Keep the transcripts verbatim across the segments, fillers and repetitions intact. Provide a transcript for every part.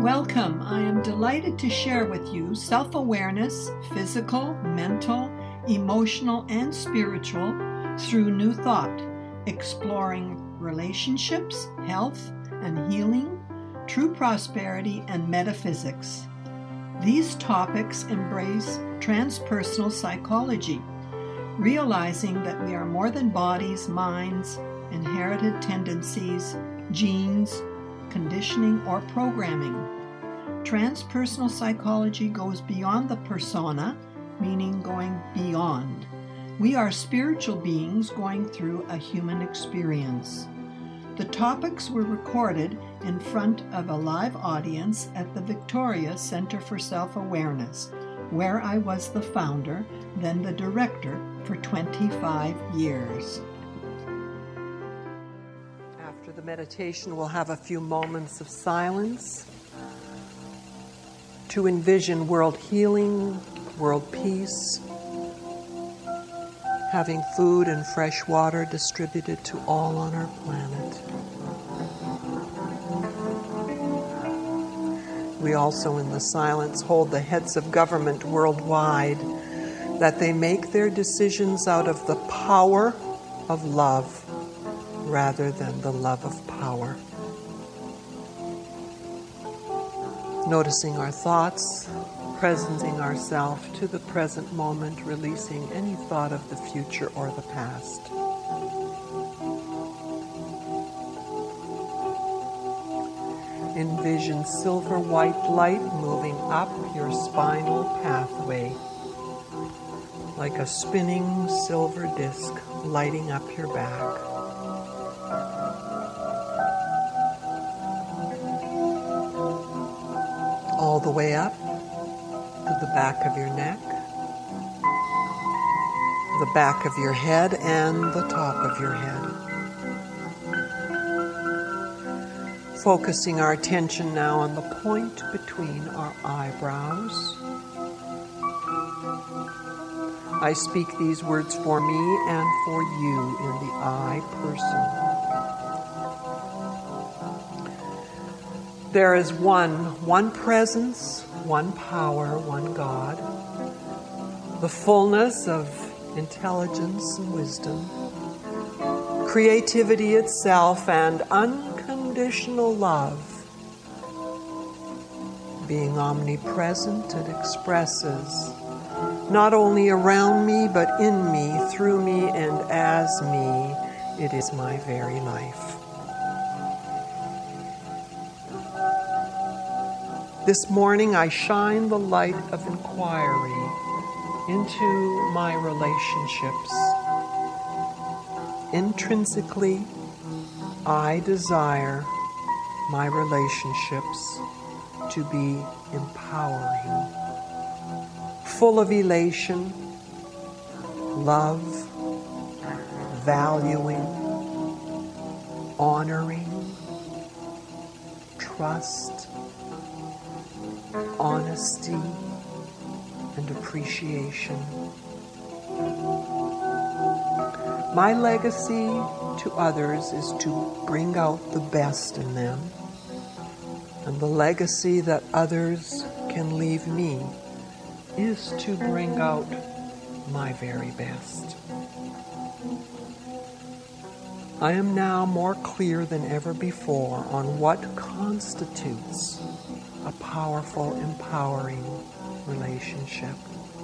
Welcome. I am delighted to share with you self-awareness, physical, mental, emotional, and spiritual through New Thought, exploring relationships, health and healing, true prosperity, and metaphysics. These topics embrace transpersonal psychology, realizing that we are more than bodies, minds, inherited tendencies, genes, conditioning, or programming. Transpersonal psychology goes beyond the persona, meaning going beyond. We are spiritual beings going through a human experience. The topics were recorded in front of a live audience at the Victoria Center for Self-Awareness, where I was the founder, then the director, for twenty-five years. After the meditation, we'll have a few moments of silence to envision world healing, world peace, having food and fresh water distributed to all on our planet. We also, in the silence, hold the heads of government worldwide, that they make their decisions out of the power of love rather than the love of power. Noticing our thoughts, presenting ourselves to the present moment, releasing any thought of the future or the past. Envision silver white light moving up your spinal pathway, like a spinning silver disc lighting up your back. All the way up to the back of your neck, the back of your head, and the top of your head. Focusing our attention now on the point between our eyebrows. I speak these words for me and for you in the I person. There is one, one presence, one power, one God, the fullness of intelligence and wisdom, creativity itself, and unconditional love, being omnipresent. It expresses not only around me, but in me, through me, and as me. It is my very life. This morning I shine the light of inquiry into my relationships. Intrinsically, I desire my relationships to be empowering, full of elation, love, valuing, honoring, trust, honesty, and appreciation. My legacy to others is to bring out the best in them, and the legacy that others can leave me is to bring out my very best. I am now more clear than ever before on what constitutes a powerful, empowering relationship.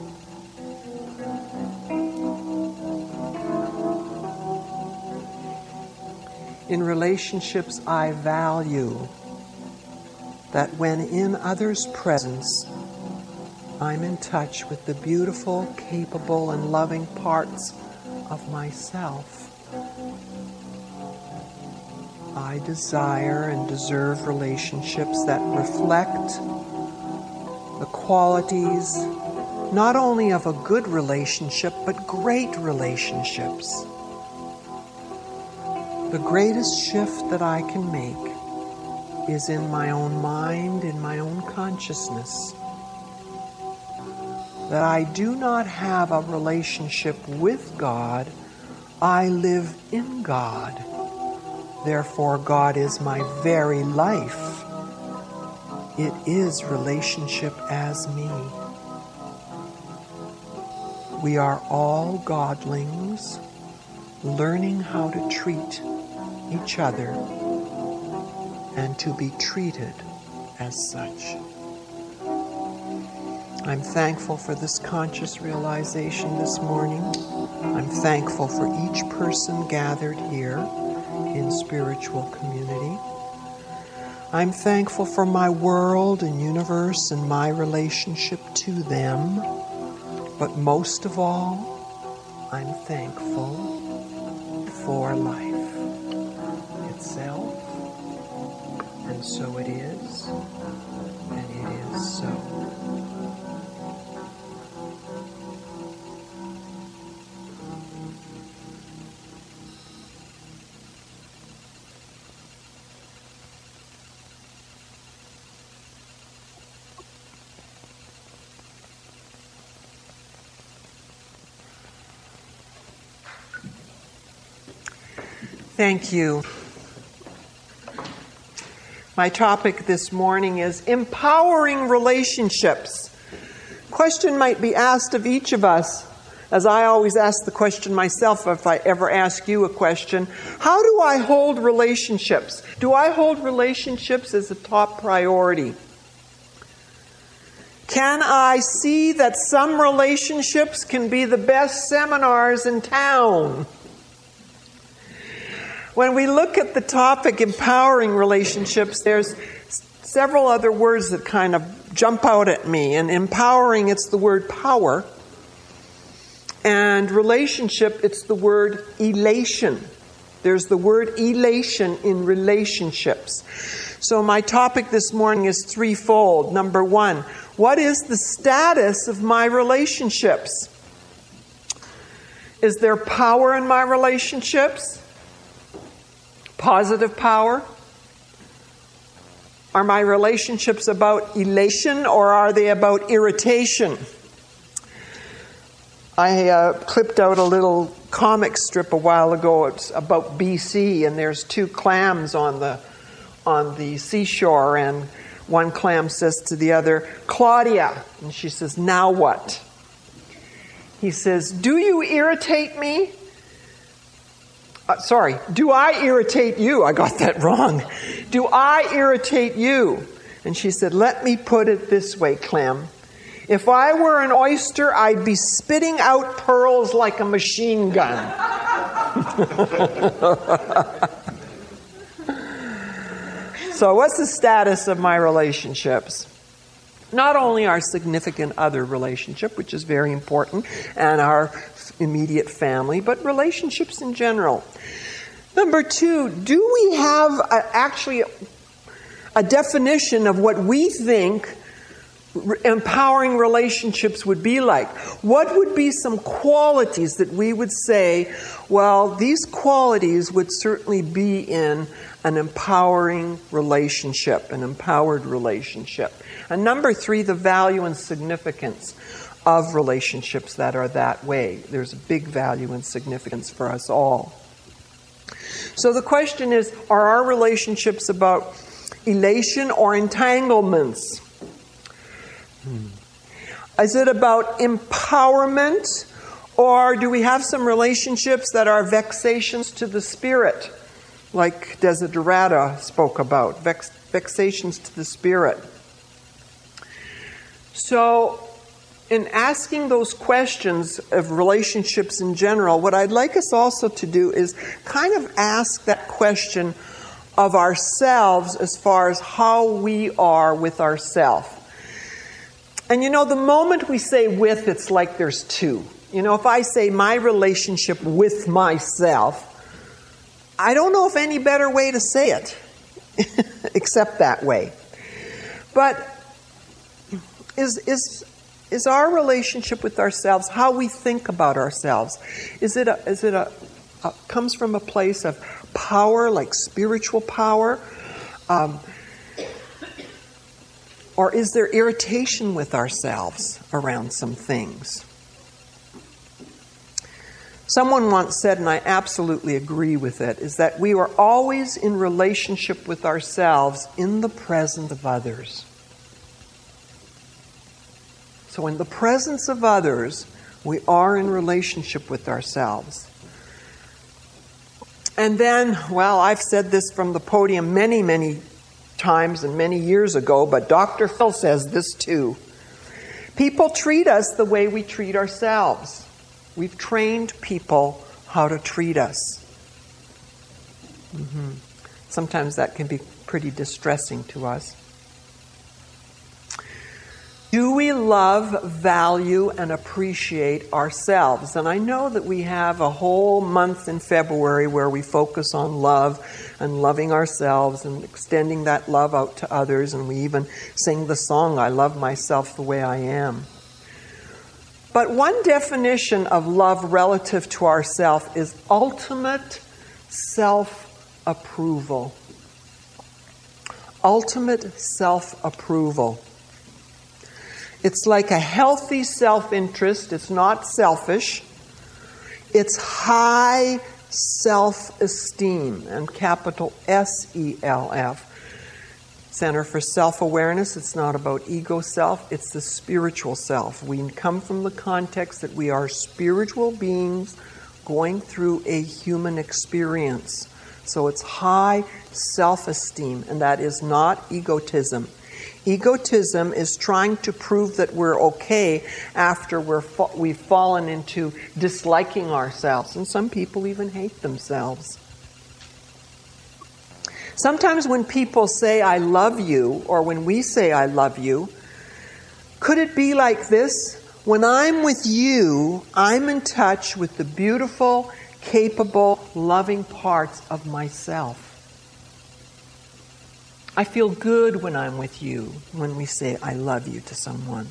In relationships, I value that when in others' presence, I'm in touch with the beautiful, capable, and loving parts of myself. I desire and deserve relationships that reflect the qualities not only of a good relationship, but great relationships. The greatest shift that I can make is in my own mind, in my own consciousness. That I do not have a relationship with God, I live in God. Therefore, God is my very life. It is relationship as me. We are all godlings learning how to treat each other and to be treated as such. I'm thankful for this conscious realization this morning. I'm thankful for each person gathered here in spiritual community. I'm thankful for my world and universe and my relationship to them. But most of all, I'm thankful for life itself. And so it is, and it is so. Thank you. My topic this morning is empowering relationships. Question might be asked of each of us, as I always ask the question myself if I ever ask you a question. How do I hold relationships? Do I hold relationships as a top priority? Can I see that some relationships can be the best seminars in town? When we look at the topic, empowering relationships, there's several other words that kind of jump out at me. And empowering, it's the word power. And relationship, it's the word elation. There's the word elation in relationships. So my topic this morning is threefold. Number one, what is the status of my relationships? Is there power in my relationships? Positive power? Are my relationships about elation or are they about irritation? I uh, clipped out a little comic strip a while ago. It's about B C, and there's two clams on the on the seashore, and one clam says to the other, "Claudia," and she says, "Now what?" He says, "Do you irritate me?" Uh, sorry, do I irritate you? I got that wrong. Do I irritate you? And she said, "Let me put it this way, Clem. If I were an oyster, I'd be spitting out pearls like a machine gun." So what's the status of my relationships? Not only our significant other relationship, which is very important, and our immediate family, but relationships in general. Number two, do we have a, actually a definition of what we think re- empowering relationships would be like? What would be some qualities that we would say, well, these qualities would certainly be in an empowering relationship, an empowered relationship? And number three, the value and significance of relationships that are that way. There's a big value and significance for us all. So the question is, are our relationships about elation or entanglements? Hmm. Is it about empowerment, or do we have some relationships that are vexations to the spirit, like Desiderata spoke about, vex, vexations to the spirit? So, in asking those questions of relationships in general, what I'd like us also to do is kind of ask that question of ourselves as far as how we are with ourselves. And you know, the moment we say with, it's like there's two. You know, if I say my relationship with myself, I don't know of any better way to say it except that way. But is is Is our relationship with ourselves, how we think about ourselves, is it a, is it a, a comes from a place of power, like spiritual power? Um, or is there irritation with ourselves around some things? Someone once said, and I absolutely agree with it, is that we are always in relationship with ourselves in the presence of others. So in the presence of others, we are in relationship with ourselves. And then, well, I've said this from the podium many, many times and many years ago, but Doctor Phil says this too. People treat us the way we treat ourselves. We've trained people how to treat us. Mm-hmm. Sometimes that can be pretty distressing to us. Do we love, value, and appreciate ourselves? And I know that we have a whole month in February where we focus on love and loving ourselves and extending that love out to others. And we even sing the song, I Love Myself the Way I Am. But one definition of love relative to ourselves is ultimate self-approval. Ultimate self-approval. It's like a healthy self-interest. It's not selfish. It's high self-esteem, and capital S E L F. Center for Self-Awareness. It's not about ego self. It's the spiritual self. We come from the context that we are spiritual beings going through a human experience. So it's high self-esteem, and that is not egotism. Egotism is trying to prove that we're okay after we're fa- we've fallen into disliking ourselves. And some people even hate themselves. Sometimes when people say, I love you, or when we say, I love you, could it be like this? When I'm with you, I'm in touch with the beautiful, capable, loving parts of myself. I feel good when I'm with you, when we say, I love you to someone.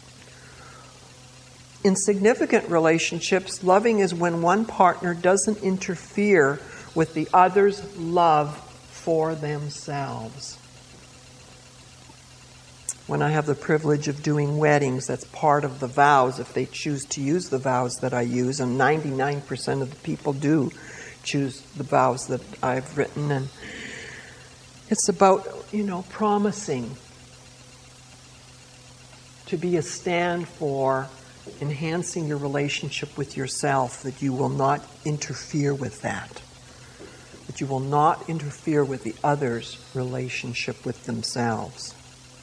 In significant relationships, loving is when one partner doesn't interfere with the other's love for themselves. When I have the privilege of doing weddings, that's part of the vows, if they choose to use the vows that I use, and ninety-nine percent of the people do choose the vows that I've written, and it's about, you know, promising to be a stand for enhancing your relationship with yourself, that you will not interfere with that, that you will not interfere with the other's relationship with themselves.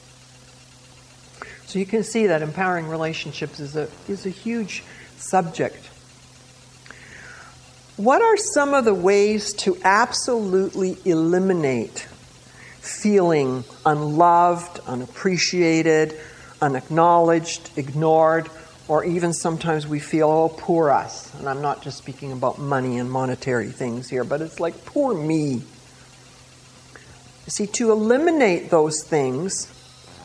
So you can see that empowering relationships is a, is a huge subject. What are some of the ways to absolutely eliminate feeling unloved, unappreciated, unacknowledged, ignored, or even sometimes we feel, oh, poor us. And I'm not just speaking about money and monetary things here, but it's like, poor me. You see, to eliminate those things,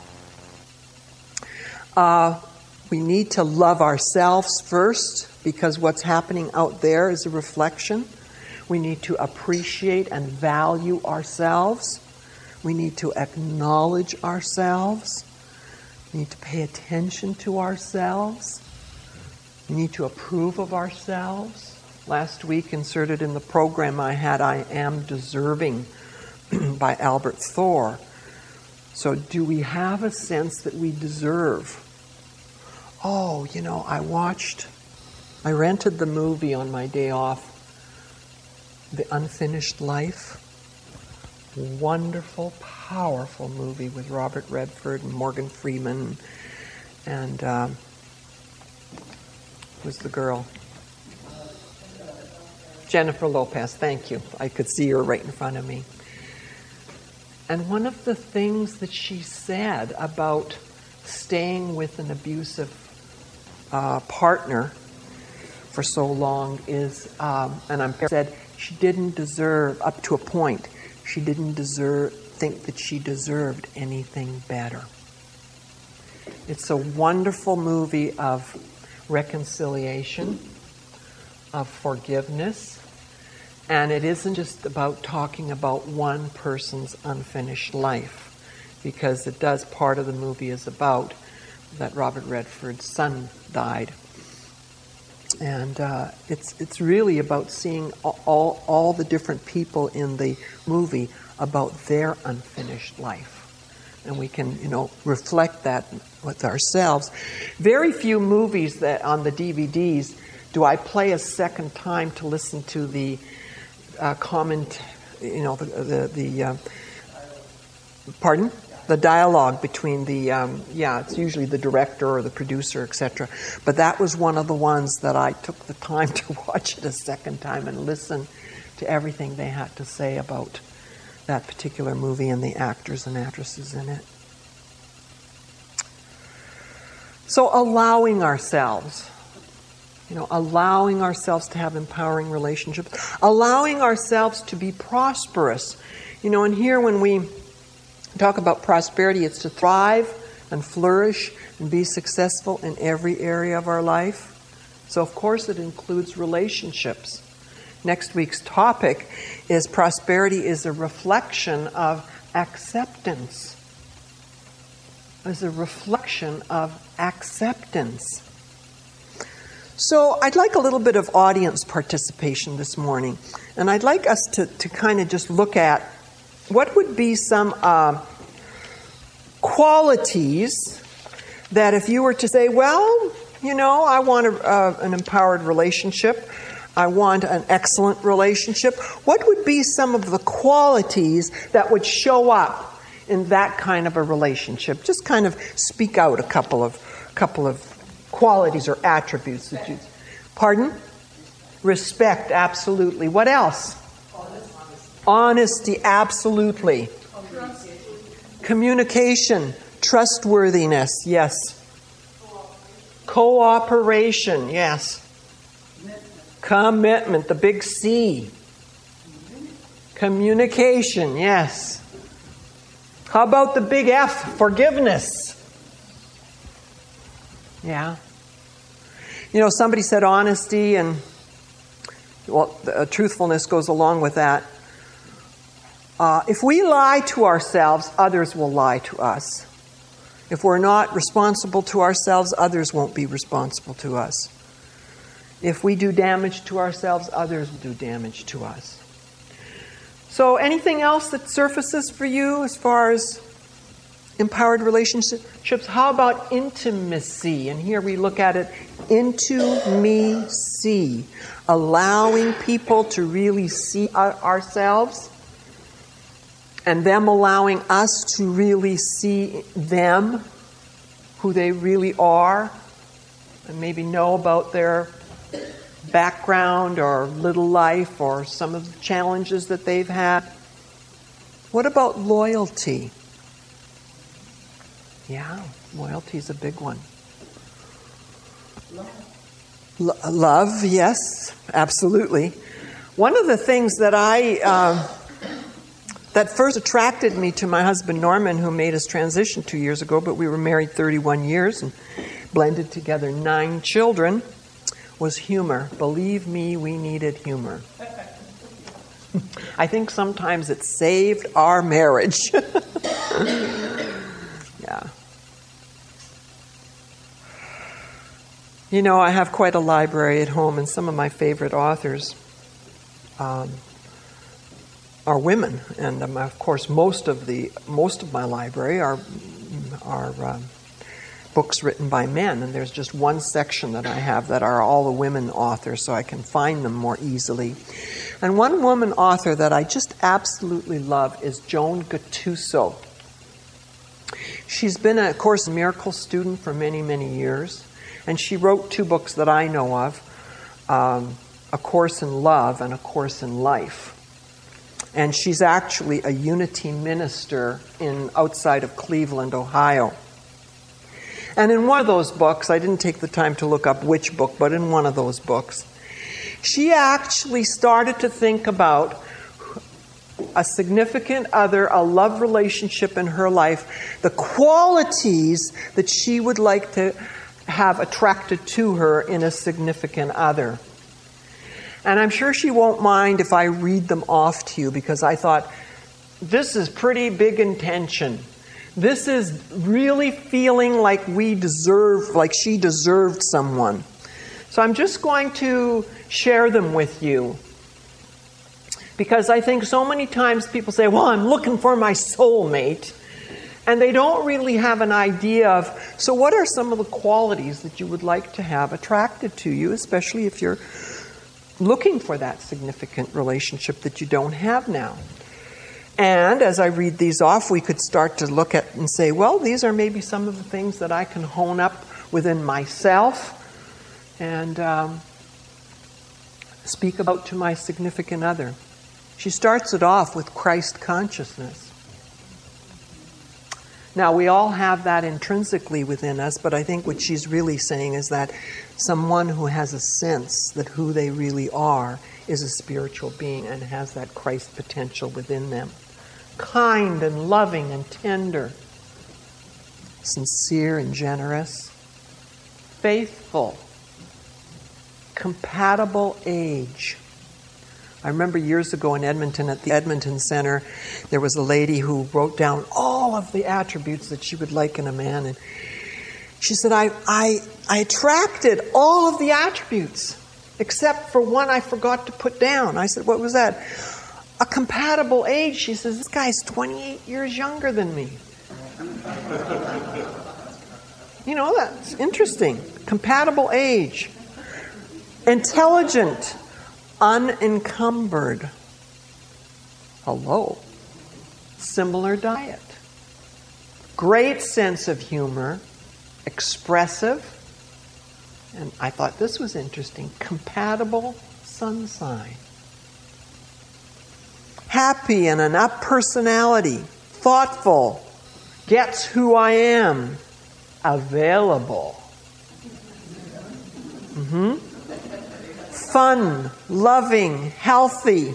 uh, we need to love ourselves first, because what's happening out there is a reflection. We need to appreciate and value ourselves. We need to acknowledge ourselves. We need to pay attention to ourselves. We need to approve of ourselves. Last week, inserted in the program I had, I Am Deserving by Albert Thor. So do we have a sense that we deserve? Oh, you know, I watched, I rented the movie on my day off, The Unfinished Life. Wonderful, powerful movie with Robert Redford and Morgan Freeman, and um, who's the girl? Jennifer Lopez. Thank you. I could see her right in front of me. And one of the things that she said about staying with an abusive uh, partner for so long is, um, and I'm said she didn't deserve, up to a point, she didn't deserve, think that she deserved anything better. It's a wonderful movie of reconciliation, of forgiveness, and it isn't just about talking about one person's unfinished life, because it does, part of the movie is about that Robert Redford's son died. And uh, it's it's really about seeing all, all the different people in the movie about their unfinished life. and we can, you know, reflect that with ourselves. Very few movies that on the D V Ds do I play a second time to listen to the uh, comment, you know, the the, the uh, pardon? The dialogue between the, um, yeah, it's usually the director or the producer, et cetera. But that was one of the ones that I took the time to watch it a second time and listen to everything they had to say about that particular movie and the actors and actresses in it. So allowing ourselves, you know, allowing ourselves to have empowering relationships, allowing ourselves to be prosperous. You know, and here when we talk about prosperity, it's to thrive and flourish and be successful in every area of our life. So, of course, it includes relationships. Next week's topic is prosperity is a reflection of acceptance. Is a reflection of acceptance. So I'd like a little bit of audience participation this morning. And I'd like us to, to kind of just look at what would be some uh, qualities that if you were to say, well, you know, I want a, uh, an empowered relationship, I want an excellent relationship, what would be some of the qualities that would show up in that kind of a relationship? Just kind of speak out a couple of couple of qualities or attributes that you... Pardon? Respect, absolutely. What else? Honesty, absolutely. Communication, trustworthiness, yes. Cooperation, yes. Commitment, the big C. Communication, yes. How about the big F, forgiveness? Yeah. You know, somebody said honesty, and, well, uh, truthfulness goes along with that. Uh, if we lie to ourselves, others will lie to us. If we're not responsible to ourselves, others won't be responsible to us. If we do damage to ourselves, others will do damage to us. So anything else that surfaces for you as far as empowered relationships? How about intimacy? And here we look at it, into-me-see. Allowing people to really see ourselves, and them allowing us to really see them, who they really are, and maybe know about their background or little life or some of the challenges that they've had. What about loyalty? Yeah, loyalty is a big one. L- love, yes, absolutely. One of the things that I... Uh, That first attracted me to my husband Norman, who made his transition two years ago, but we were married thirty-one years and blended together nine children, was humor. Believe me, we needed humor. I think sometimes it saved our marriage. Yeah. You know, I have quite a library at home, and some of my favorite authors um, are women, and um, of course, most of the most of my library are are um, books written by men. And there's just one section that I have that are all the women authors, so I can find them more easily. And one woman author that I just absolutely love is Joan Gattuso. She's been a Course in Miracles student for many, many years, and she wrote two books that I know of, um, A Course in Love and A Course in Life. And she's actually a Unity minister in outside of Cleveland, Ohio. And in one of those books, I didn't take the time to look up which book, but in one of those books, she actually started to think about a significant other, a love relationship in her life, the qualities that she would like to have attracted to her in a significant other. And I'm sure she won't mind if I read them off to you, because I thought, this is pretty big intention. This is really feeling like we deserve, like she deserved someone. So I'm just going to share them with you. Because I think so many times people say, well, I'm looking for my soulmate. And they don't really have an idea of, so what are some of the qualities that you would like to have attracted to you, especially if you're looking for that significant relationship that you don't have now. And as I read these off, we could start to look at and say, well, these are maybe some of the things that I can hone up within myself and um, speak about to my significant other. She starts it off with Christ consciousness. Now, we all have that intrinsically within us, but I think what she's really saying is that someone who has a sense that who they really are is a spiritual being and has that Christ potential within them. Kind and loving and tender, sincere and generous, faithful, compatible age. I remember years ago in Edmonton, at the Edmonton Center, there was a lady who wrote down all of the attributes that she would like in a man. And she said, I, I, I attracted all of the attributes, except for one I forgot to put down. I said, what was that? A compatible age. She says, this guy's twenty-eight years younger than me. You know, that's interesting. Compatible age. Intelligent. Unencumbered. Hello. Similar diet. Great sense of humor. Expressive. And I thought this was interesting. Compatible sun sign. Happy and an up personality. Thoughtful. Gets who I am. Available. Mm-hmm. Fun, loving, healthy,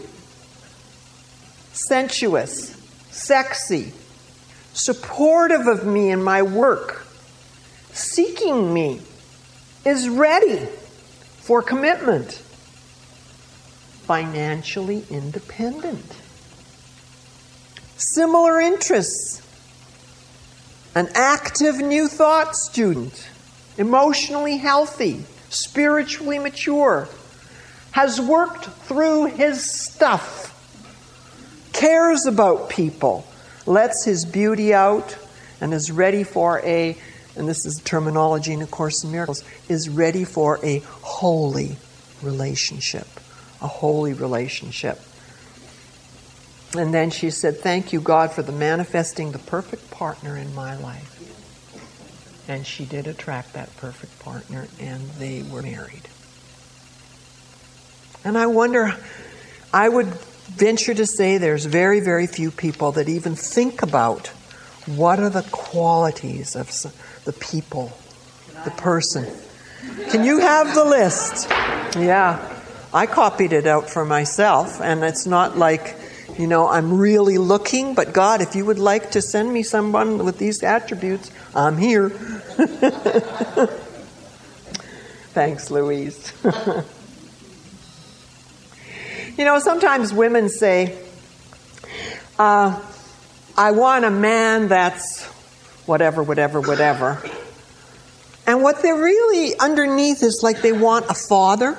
sensuous, sexy, supportive of me in my work, seeking me, is ready for commitment, financially independent, similar interests, an active new thought student, emotionally healthy, spiritually mature, has worked through his stuff, cares about people, lets his beauty out, and is ready for a, and this is terminology in A Course in Miracles, is ready for a holy relationship. A holy relationship. And then she said, thank you, God, for the manifesting the perfect partner in my life. And she did attract that perfect partner, and they were married. And I wonder, I would venture to say there's very, very few people that even think about what are the qualities of the people, the person. Can you have the list? Yeah. I copied it out for myself, and it's not like, you know, I'm really looking, but God, if you would like to send me someone with these attributes, I'm here. Thanks, Louise. You know, sometimes women say, uh, I want a man that's whatever, whatever, whatever. And what they're really underneath is like they want a father,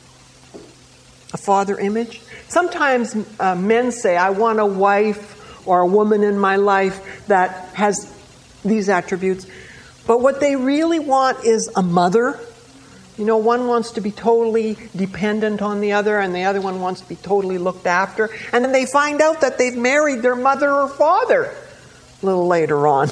a father image. Sometimes uh, men say, I want a wife or a woman in my life that has these attributes. But what they really want is a mother. You know, one wants to be totally dependent on the other, and the other one wants to be totally looked after. And then they find out that they've married their mother or father a little later on.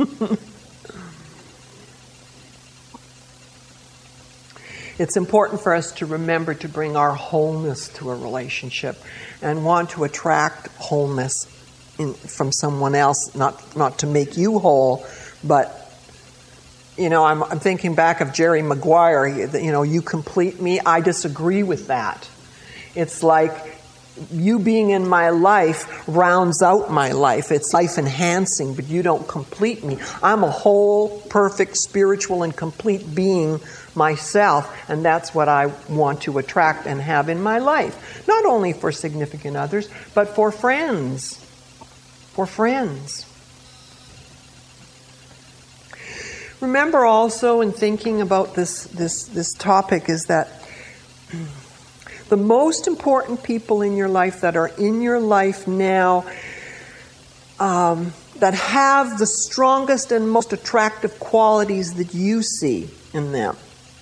It's important for us to remember to bring our wholeness to a relationship and want to attract wholeness in, from someone else, not, not to make you whole, but you know, I'm, I'm thinking back of Jerry Maguire, you know, you complete me. I disagree with that. It's like you being in my life rounds out my life. It's life enhancing, but you don't complete me. I'm a whole, perfect, spiritual, and complete being myself, and that's what I want to attract and have in my life. Not only for significant others, but for friends. For friends. Remember also in thinking about this, this, this topic is that the most important people in your life that are in your life now um, that have the strongest and most attractive qualities that you see in them.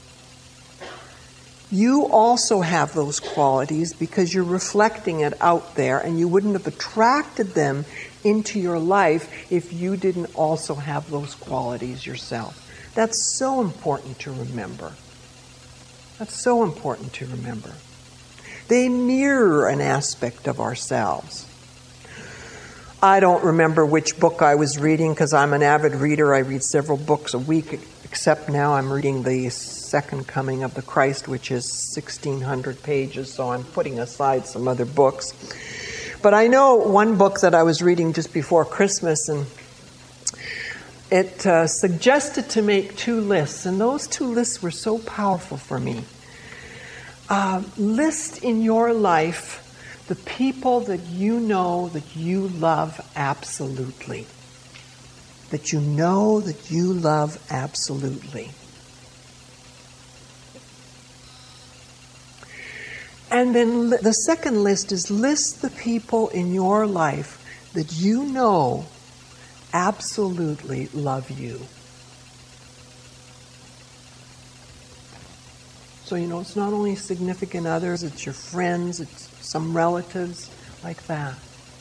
You also have those qualities because you're reflecting it out there, and you wouldn't have attracted them into your life if you didn't also have those qualities yourself. That's so important to remember. That's so important to remember. They mirror an aspect of ourselves. I don't remember which book I was reading because I'm an avid reader. I read several books a week, except now I'm reading the Second Coming of the Christ, which is sixteen hundred pages, so I'm putting aside some other books. But I know one book that I was reading just before Christmas, and it uh, suggested to make two lists, and those two lists were so powerful for me. Uh, list in your life the people that you know that you love absolutely. That you know that you love absolutely. And then li- the second list is list the people in your life that you know absolutely love you. So, you know, it's not only significant others, it's your friends, it's some relatives, like that.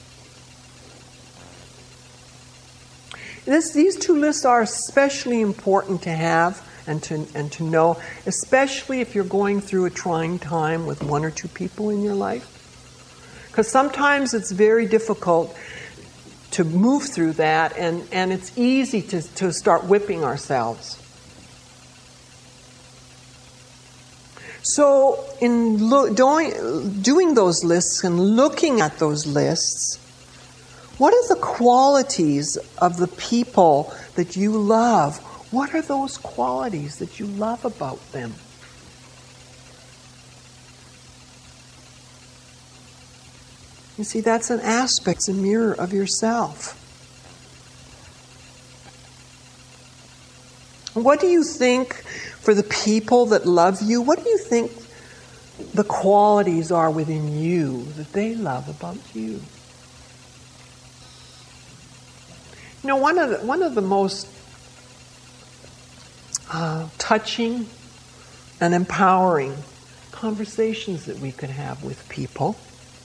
This, these two lists are especially important to have and to, and to know, especially if you're going through a trying time with one or two people in your life. Because sometimes it's very difficult to move through that, and, and it's easy to, to start whipping ourselves. So in lo- doing, doing those lists and looking at those lists, what are the qualities of the people that you love? What are those qualities that you love about them? You see, that's an aspect, it's a mirror of yourself. What do you think, for the people that love you, what do you think the qualities are within you that they love about you? You know, one of the, one of the most uh, touching and empowering conversations that we could have with people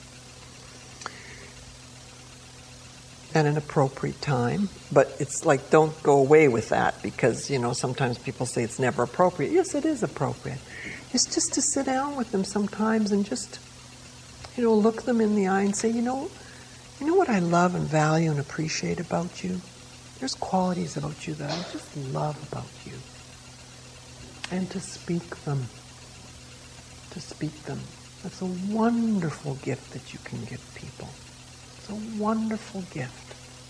at an appropriate time, but it's like, don't go away with that, because, you know, sometimes people say it's never appropriate. Yes, it is appropriate. It's just to sit down with them sometimes and just, you know, look them in the eye and say, you know, you know what I love and value and appreciate about you? There's qualities about you that I just love about you. And to speak them. To speak them. That's a wonderful gift that you can give people. It's a wonderful gift.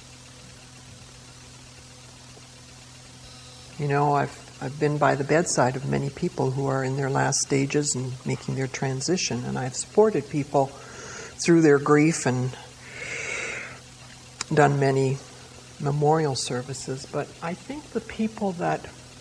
You know, I've I've been by the bedside of many people who are in their last stages and making their transition, and I've supported people through their grief and done many memorial services. But I think the people that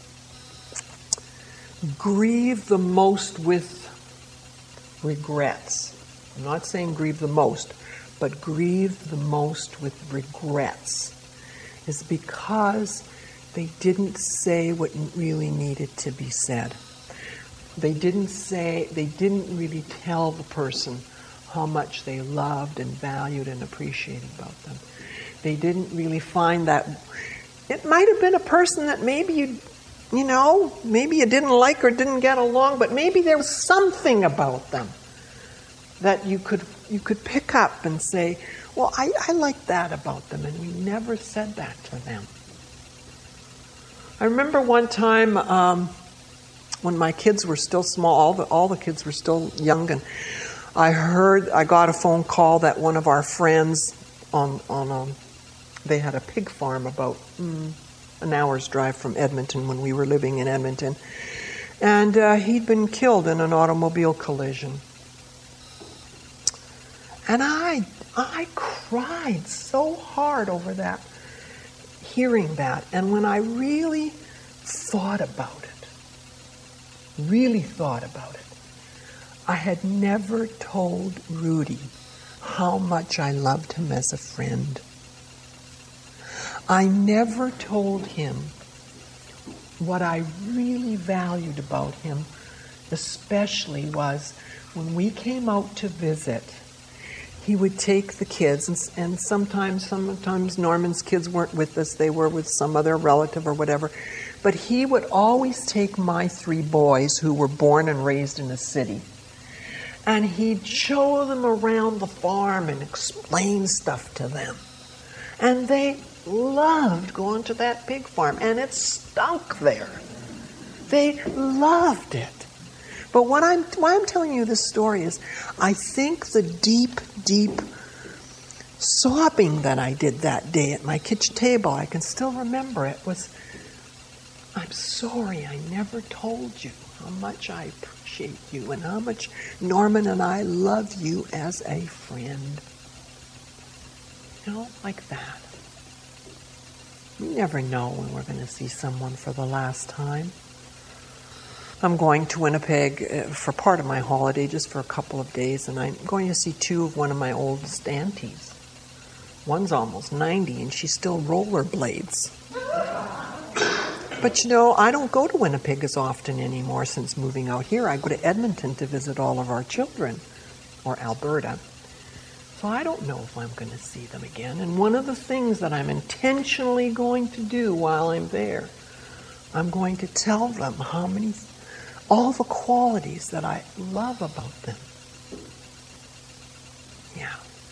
grieve the most with regrets, I'm not saying grieve the most, but grieve the most with regrets, is because they didn't say what really needed to be said. They didn't say, they didn't really tell the person how much they loved and valued and appreciated about them. They didn't really find that. It might have been a person that maybe you, you know, maybe you didn't like or didn't get along, but maybe there was something about them that you could you could pick up and say, well, I, I like that about them, and we never said that to them. I remember one time um, when my kids were still small, all the all the kids were still young, and I heard I got a phone call that one of our friends on on um, they had a pig farm about mm, an hour's drive from Edmonton when we were living in Edmonton, and uh, he'd been killed in an automobile collision. And I, I cried so hard over that, hearing that. And when I really thought about it, really thought about it, I had never told Rudy how much I loved him as a friend. I never told him what I really valued about him, especially was when we came out to visit, he would take the kids, and, and sometimes, sometimes Norman's kids weren't with us, they were with some other relative or whatever, but he would always take my three boys who were born and raised in a city, and he'd show them around the farm and explain stuff to them. And they loved going to that pig farm, and it stunk there. They loved it. But what I'm, why I'm telling you this story is, I think the deep, deep sobbing that I did that day at my kitchen table, I can still remember it, was, I'm sorry I never told you how much I appreciate you and how much Norman and I love you as a friend. You know, like that. You never know when we're going to see someone for the last time. I'm going to Winnipeg for part of my holiday, just for a couple of days, and I'm going to see two of one of my oldest aunties. One's almost ninety, and she still rollerblades. But you know, I don't go to Winnipeg as often anymore since moving out here. I go to Edmonton to visit all of our children, or Alberta. So I don't know if I'm going to see them again. And one of the things that I'm intentionally going to do while I'm there, I'm going to tell them how many, all the qualities that I love about them. Yeah.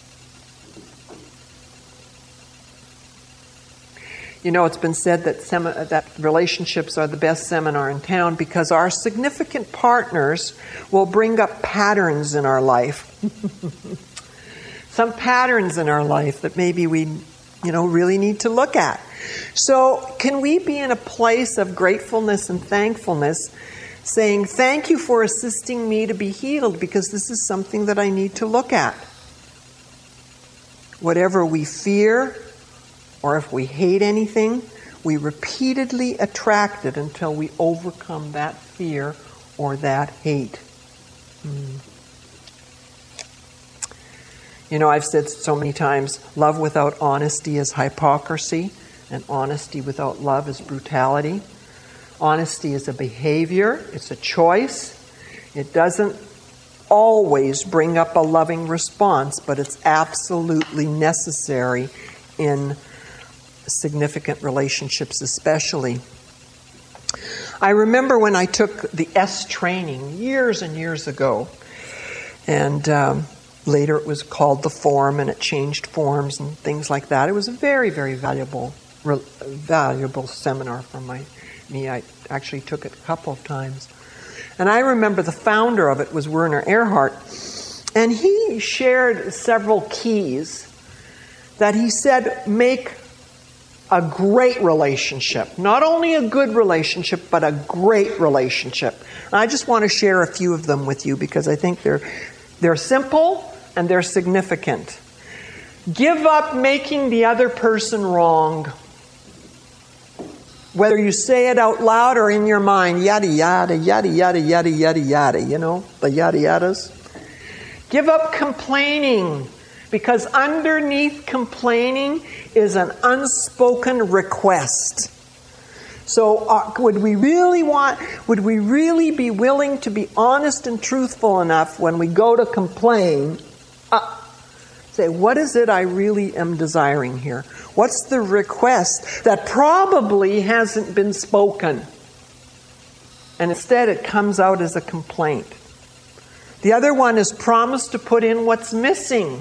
You know, it's been said that sem- that relationships are the best seminar in town because our significant partners will bring up patterns in our life. Some patterns in our life that maybe we, you know, really need to look at. So can we be in a place of gratefulness and thankfulness, saying, thank you for assisting me to be healed because this is something that I need to look at. Whatever we fear, or if we hate anything, we repeatedly attract it until we overcome that fear or that hate. Hmm. You know, I've said so many times, love without honesty is hypocrisy, and honesty without love is brutality. Honesty is a behavior, it's a choice. It doesn't always bring up a loving response, but it's absolutely necessary in significant relationships especially. I remember when I took the S training years and years ago, and um, later it was called the Form, and it changed forms and things like that. It was a very, very valuable, re- valuable seminar for my, me. I actually took it a couple of times. And I remember the founder of it was Werner Erhard, and he shared several keys that he said make a great relationship. Not only a good relationship, but a great relationship. And I just want to share a few of them with you because I think they're they're simple and they're significant. Give up making the other person wrong. Whether you say it out loud or in your mind, yada, yada, yada, yada, yada, yada, yada, you know, the yada, yadas. Give up complaining, because underneath complaining is an unspoken request. So uh, would we really want, would we really be willing to be honest and truthful enough when we go to complain? Uh, say, what is it I really am desiring here? What's the request that probably hasn't been spoken? And instead it comes out as a complaint. The other one is promise to put in what's missing.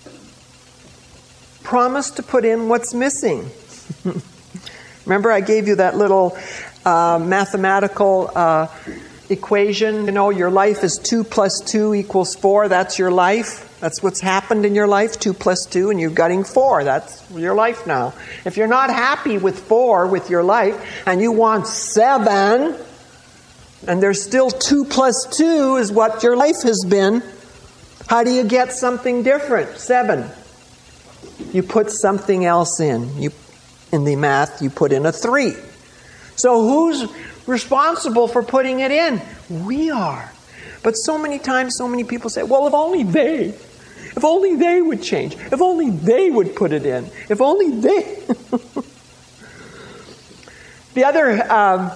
Promise to put in what's missing. Remember I gave you that little uh, mathematical uh, equation? You know, your life is two plus two equals four. That's your life. That's what's happened in your life, two plus two, and you're getting four. That's your life now. If you're not happy with four, with your life, and you want seven, and there's still two plus two is what your life has been, how do you get something different? Seven. You put something else in. You, in the math, you put in a three. So who's responsible for putting it in? We are. But so many times, so many people say, well, if only they, if only they would change, if only they would put it in, if only they. The other um,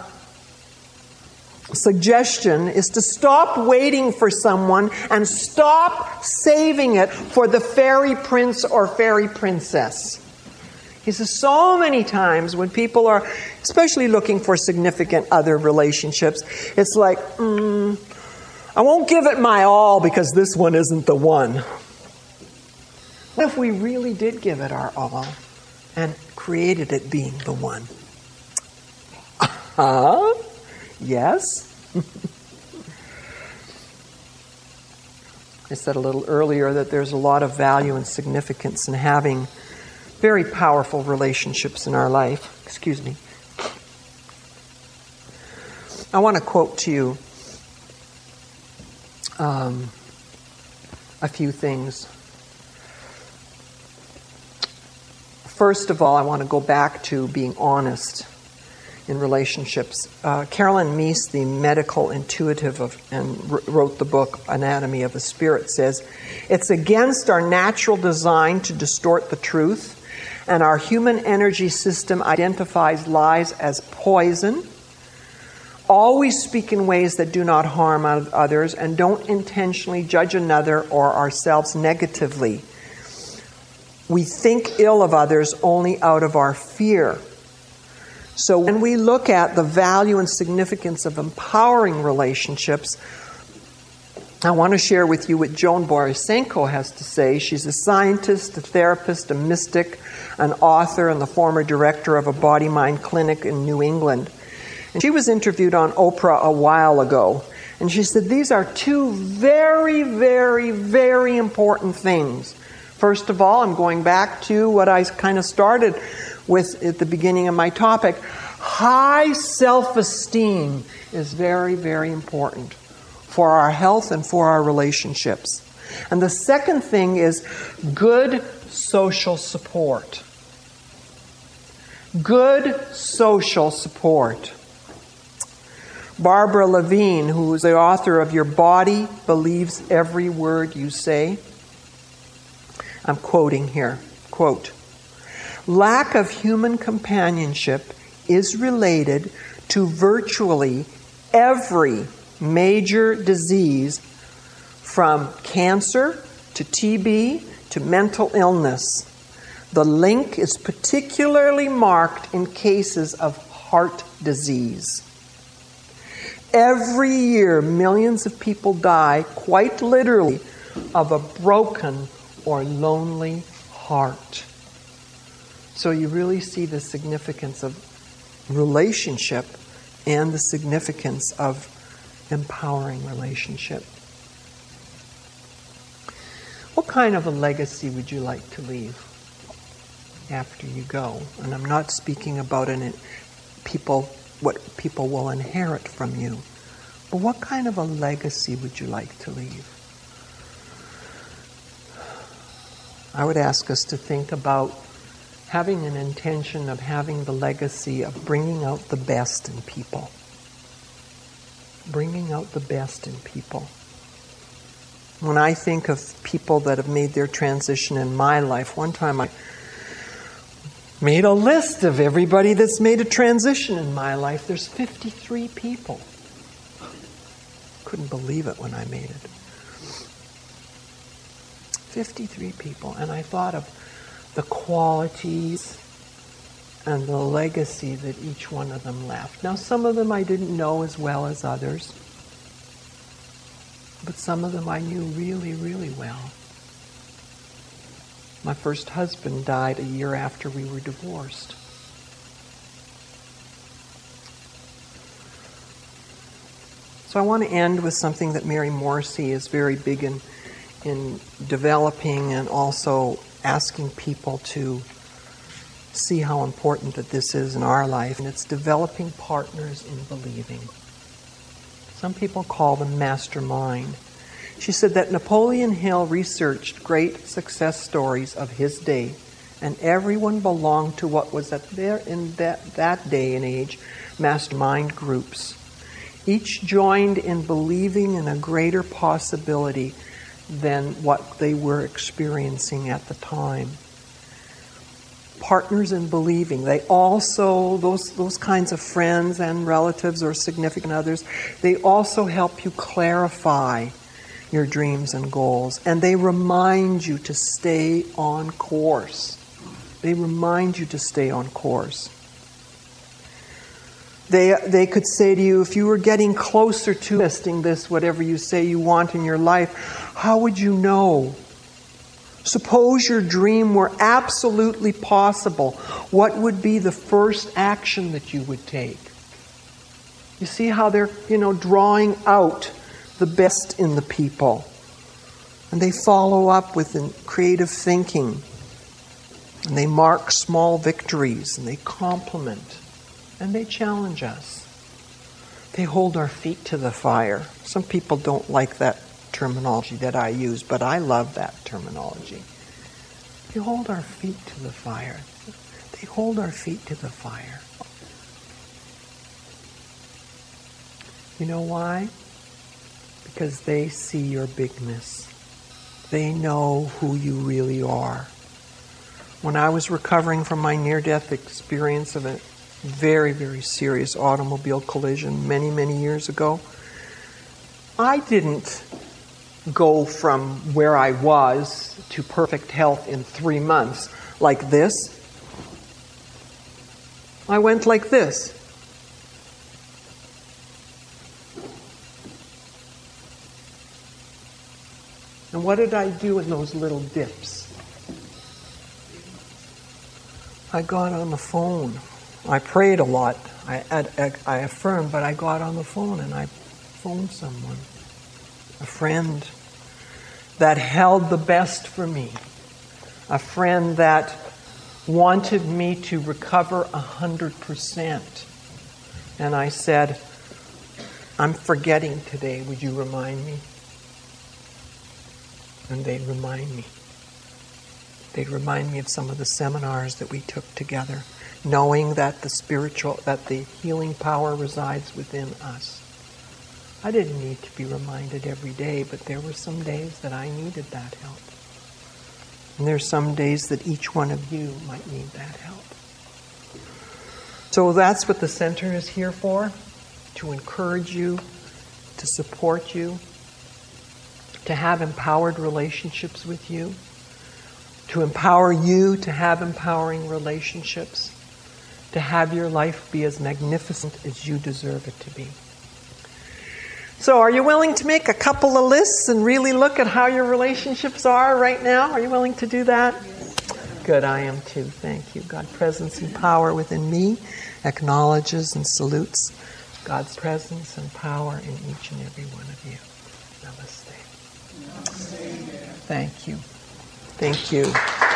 suggestion is to stop waiting for someone and stop saving it for the fairy prince or fairy princess. He says so many times when people are, especially looking for significant other relationships, it's like, mm, I won't give it my all because this one isn't the one. What if we really did give it our all and created it being the one? Uh-huh. Yes. I said a little earlier that there's a lot of value and significance in having very powerful relationships in our life. Excuse me. I want to quote to you um, a few things. First of all, I want to go back to being honest in relationships. Uh, Carolyn Meese, the medical intuitive of, and wrote the book Anatomy of a Spirit, says, it's against our natural design to distort the truth, and our human energy system identifies lies as poison. Always speak in ways that do not harm others, and don't intentionally judge another or ourselves negatively. We think ill of others only out of our fear. So when we look at the value and significance of empowering relationships, I want to share with you what Joan Borysenko has to say. She's a scientist, a therapist, a mystic, an author, and the former director of a body-mind clinic in New England. And she was interviewed on Oprah a while ago. And she said, these are two very, very, very important things. First of all, I'm going back to what I kind of started with at the beginning of my topic. High self-esteem is very, very important for our health and for our relationships. And the second thing is good social support. Good social support. Barbara Levine, who is the author of Your Body Believes Every Word You Say. I'm quoting here. Quote, lack of human companionship is related to virtually every major disease, from cancer to T B to mental illness. The link is particularly marked in cases of heart disease. Every year, millions of people die, quite literally, of a broken or lonely heart. So you really see the significance of relationship and the significance of empowering relationship. What kind of a legacy would you like to leave after you go? And I'm not speaking about an, people, what people will inherit from you, but what kind of a legacy would you like to leave? I would ask us to think about having an intention of having the legacy of bringing out the best in people. Bringing out the best in people. When I think of people that have made their transition in my life, one time I made a list of everybody that's made a transition in my life. There's fifty-three people. Couldn't believe it when I made it. fifty-three people. And I thought of the qualities and the legacy that each one of them left. Now, some of them I didn't know as well as others, but some of them I knew really, really well. My first husband died a year after we were divorced. So I want to end with something that Mary Morrissey is very big in, in developing and also asking people to see how important that this is in our life. And it's developing partners in believing. Some people call them mastermind. She said that Napoleon Hill researched great success stories of his day, and everyone belonged to what was at there in that, that day and age mastermind groups. Each joined in believing in a greater possibility than what they were experiencing at the time. partners in believing. They also, those, those kinds of friends and relatives or significant others, they also help you clarify your dreams and goals. And they remind you to stay on course. They remind you to stay on course. They, they could say to you, if you were getting closer to manifesting this, whatever you say you want in your life, how would you know? Suppose your dream were absolutely possible. What would be the first action that you would take? You see how they're, you know, drawing out the best in the people. And they follow up with creative thinking. And they mark small victories. And they compliment. And they challenge us. They hold our feet to the fire. Some people don't like that terminology that I use, but I love that terminology. They hold our feet to the fire. They hold our feet to the fire. You know why? Because they see your bigness. They know who you really are. When I was recovering from my near-death experience of a very, very serious automobile collision many, many years ago, I didn't go from where I was to perfect health in three months like this. I went like this. And what did I do in those little dips? I got on the phone. I prayed a lot. I, I, I affirmed, but I got on the phone and I phoned someone. A friend that held the best for me. A friend that wanted me to recover a hundred percent. And I said, I'm forgetting today. Would you remind me? And they'd remind me. They'd remind me of some of the seminars that we took together, knowing that the spiritual, that the healing power resides within us. I didn't need to be reminded every day, but there were some days that I needed that help. And there's some days that each one of you might need that help. So that's what the center is here for, to encourage you, to support you, to have empowered relationships with you, to empower you to have empowering relationships, to have your life be as magnificent as you deserve it to be. So are you willing to make a couple of lists and really look at how your relationships are right now? Are you willing to do that? Yes. Good, I am too. Thank you. God, presence and power within me acknowledges and salutes God's presence and power in each and every one of you. Namaste. Namaste. Thank you. Thank you.